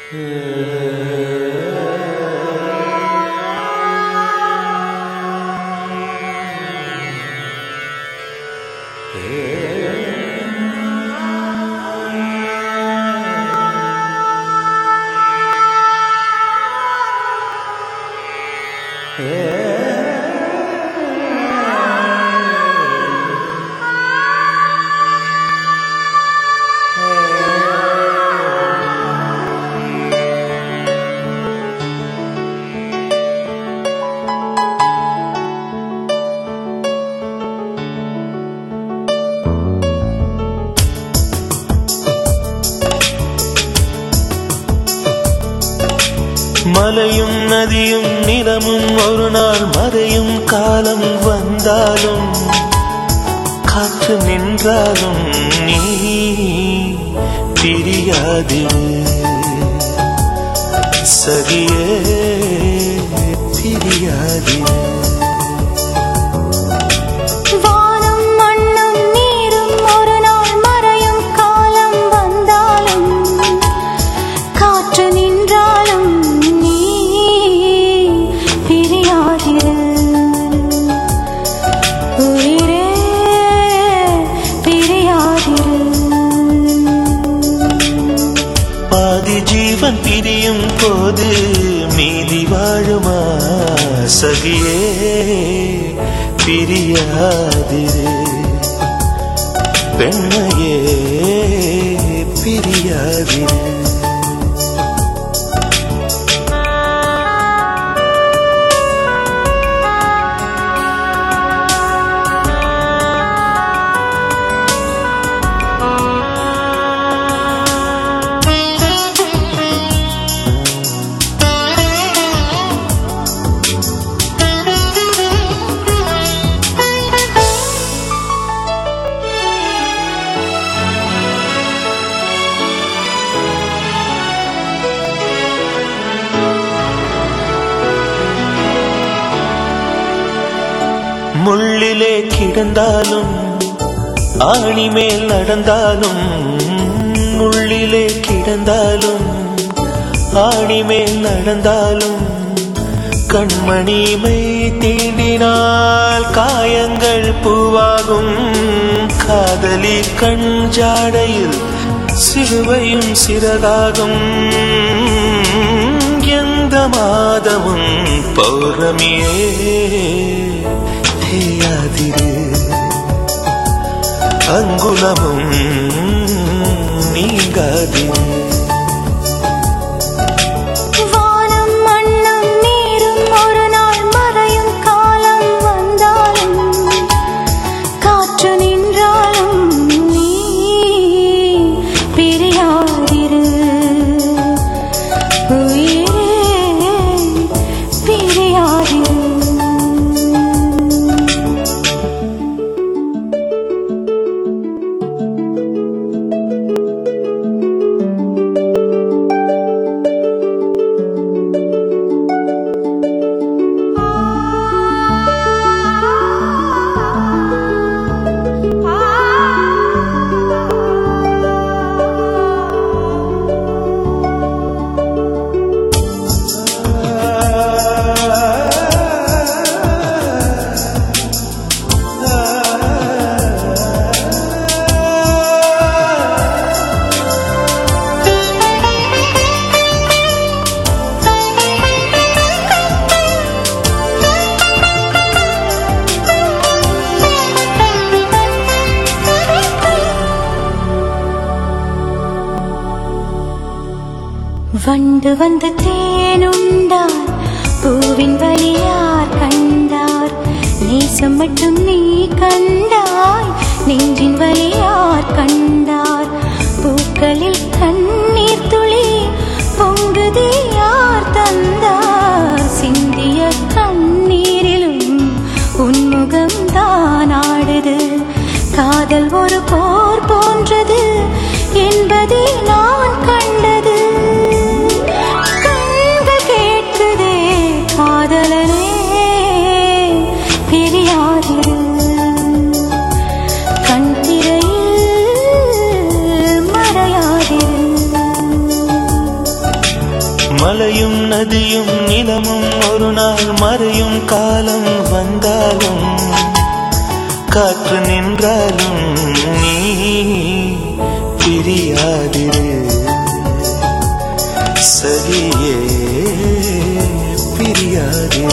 மலையும் நதியும் நிலமும் ஒரு நாள் மறையும் காலம் வந்தாலும் காற்று நின்றாலும் நீ பிரியாது சகியே பிரியாது. ஜீவன் பிரியும் போது மீதி வாழுமா சகியே பிரியாதிரு பெண்மையே பிரியாதிரு. முள்ளிலே கிடந்தாலும் ஆணி மேல் நடந்தாலும் முள்ளிலே கிடந்தாலும் ஆணி மேல் நடந்தாலும் கண்மணிமை தீண்டினால் காயங்கள் பூவாகும். காதலி கண் ஜாடையில் சிலுவையும் சிறகாகும். எந்த மாதமும் பௌர்ணமியே தேயாதிரு அங்குலமும் நீங்காதிரு. வண்டு வந்து தேனுண்டார் பூவின் வழியார் கண்டார் நேசம் மட்டும் நீ கண்டாய் நெஞ்சின் வழியார் கண்டார் பூக்களில் கண்ணீர் துளி பொங்குதி யார் தந்தார் சிந்திய கண்ணீரிலும் உன்முகம்தான் ஆடுது காதல் ஒரு போர் போன்றது என்பதை நான் கண்டது. கண்கள் கேட்குதே காதலனே பிரியாதிரு கண் திரையில் மறையாதிரு. மலையும் நதியும் நிலமும் ஒரு நாள் மறையும் காலம் வந்தாலும் காற்று நின்றாலும் நீ பிரியாதிரு சகியே பிரியாதிரு.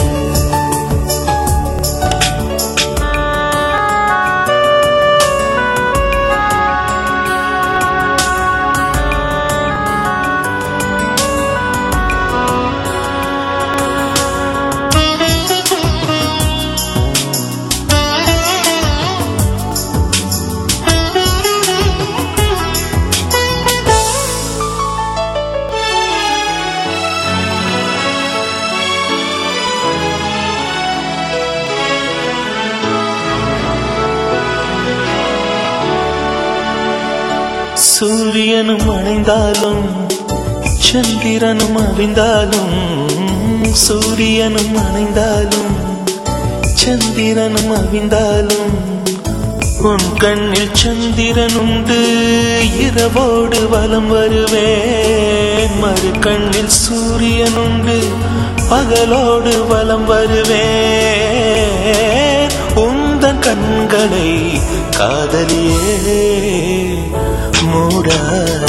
சூரியனும் அணைந்தாலும் சந்திரனும் அழிந்தாலும் சூரியனும் அணைந்தாலும் சந்திரனும் அழிந்தாலும் உன் கண்ணில் சந்திரன் உண்டு இரவோடு வலம் வருவேன். மறு கண்ணில் சூரியன் உண்டு பகலோடு வலம் வருவேன். உந்தன் கண்களை காதலியே மூடா